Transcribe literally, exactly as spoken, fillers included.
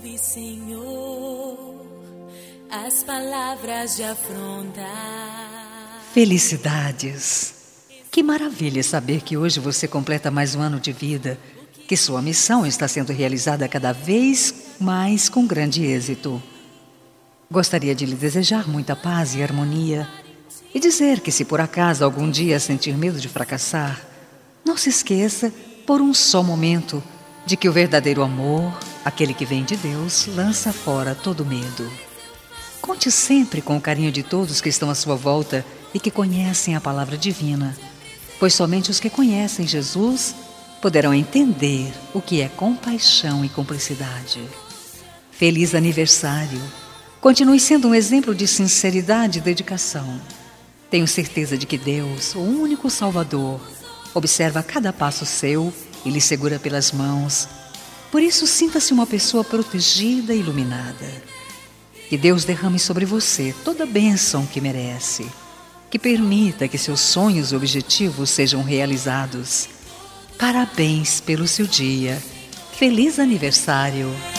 ouve, Senhor, as palavras de afronta. Felicidades! Que maravilha saber que hoje você completa mais um ano de vida, que sua missão está sendo realizada cada vez mais com grande êxito. Gostaria de lhe desejar muita paz e harmonia e dizer que, se por acaso algum dia sentir medo de fracassar, não se esqueça, por um só momento, de que o verdadeiro amor, aquele que vem de Deus, lança fora todo medo. Conte sempre com o carinho de todos que estão à sua volta e que conhecem a palavra divina, pois somente os que conhecem Jesus poderão entender o que é compaixão e cumplicidade. Feliz aniversário! Continue sendo um exemplo de sinceridade e dedicação. Tenho certeza de que Deus, o único Salvador, observa cada passo seu e lhe segura pelas mãos. Por isso, sinta-se uma pessoa protegida e iluminada. Que Deus derrame sobre você toda a bênção que merece. Que permita que seus sonhos e objetivos sejam realizados. Parabéns pelo seu dia. Feliz aniversário!